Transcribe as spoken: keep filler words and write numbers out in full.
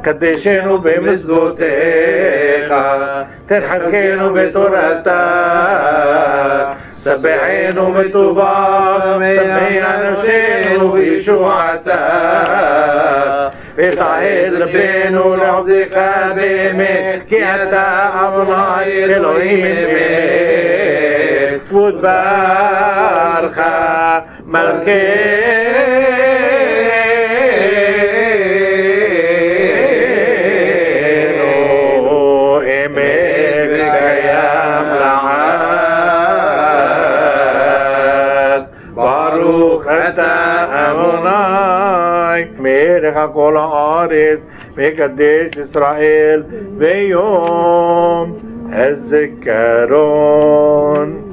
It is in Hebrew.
קדשנו במצוותיך, תרחקנו בתורתה, סבחנו בטובה, שמח נפשנו בישועתה, ותעד לבנו לעבדך באמת, כי אתה אדוני אלוהים אמת, ודברך מלכנו אמת וקיים לעד. ברוך אתה אדוני מלך כל הארץ מקדש ישראל ביום הזיכרון.